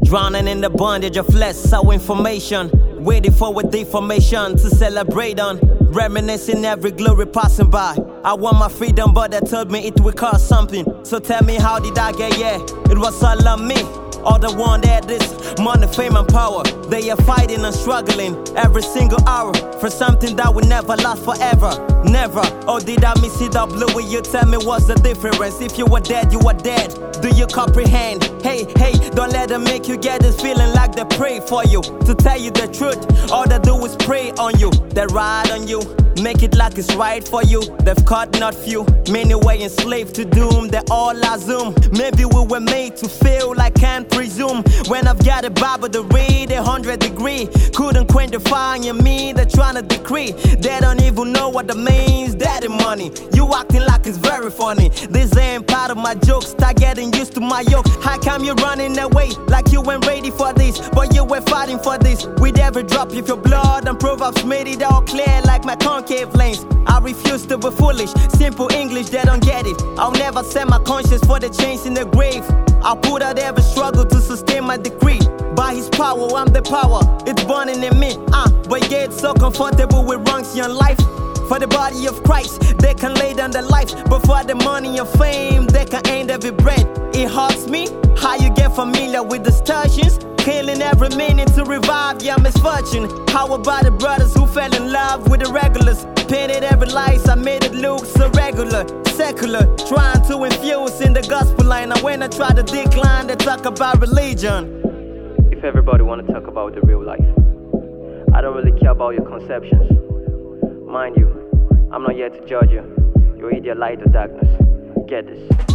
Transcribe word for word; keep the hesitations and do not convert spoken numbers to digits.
Drowning in the bondage of less, our information. Waiting for a deformation to celebrate on. Reminiscing every glory passing by. I want my freedom, but they told me it would cost something. So tell me, how did I get here? It was all on me. All the one that this money, fame and power. They are fighting and struggling every single hour for something that will never last forever. Never. Oh, did I miss it up blue? Will you tell me what's the difference? If you were dead, you were dead. Do you comprehend? Hey, hey, don't let them make you get this feeling like they pray for you. To tell you the truth, all they do is pray on you. They ride on you, make it like it's right for you. They've caught not few, many were enslaved to doom. They all assume maybe we were made to feel like can't presume. When I've got a Bible to read, a hundred degree couldn't quench the fire in me. They're trying to decree, they don't even know what that means. Daddy money, you acting like it's very funny. This ain't part of my joke, start getting used to my yoke. How come you running away like you weren't ready for this? But you were fighting for this with every drop of your blood. And Proverbs made it all clear like my concave lanes. I refuse to be foolish, simple English, they don't get it. I'll never set my conscience for the chains in the grave. I'll put out every struggle to sustain my decree. By his power, I'm the power, it's burning in me. uh, But yeah, it's so comfortable with wrongs in life. For the body of Christ, they can lay down their life. But for the money and fame, they can end every bread. It hurts me how you get familiar with distortions, killing every minute to revive your misfortune. How about the brothers who fell in love with the regulars? Painted every lies, I made it look so regular, secular, trying to infuse in the gospel line. And when I try to decline, they talk about religion. If everybody wanna talk about the real life, I don't really care about your conceptions. Mind you, I'm not here to judge you. You're either light or darkness. Get this.